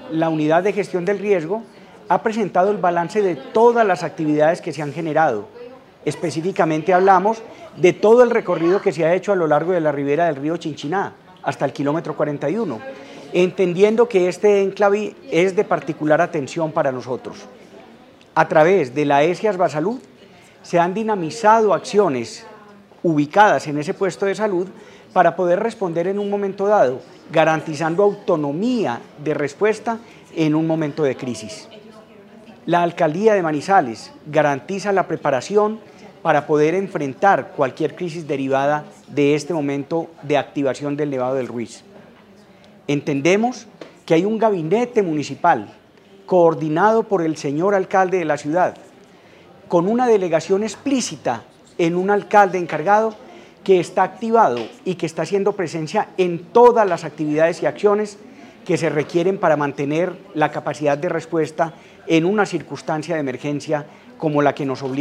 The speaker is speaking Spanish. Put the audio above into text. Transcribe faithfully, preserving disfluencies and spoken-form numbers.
la unidad de gestión del riesgo ha presentado el balance de todas las actividades que se han generado. Específicamente hablamos de todo el recorrido que se ha hecho a lo largo de la ribera del río Chinchiná, hasta el kilómetro cuarenta y uno, entendiendo que este enclave es de particular atención para nosotros. A través de la ESIAS Basalud se han dinamizado acciones ubicadas en ese puesto de salud para poder responder en un momento dado, garantizando autonomía de respuesta en un momento de crisis. La Alcaldía de Manizales garantiza la preparación para poder enfrentar cualquier crisis derivada de este momento de activación del Nevado del Ruiz. Entendemos que hay un gabinete municipal coordinado por el señor alcalde de la ciudad, con una delegación explícita en un alcalde encargado que está activado y que está haciendo presencia en todas las actividades y acciones que se requieren para mantener la capacidad de respuesta en una circunstancia de emergencia como la que nos obliga.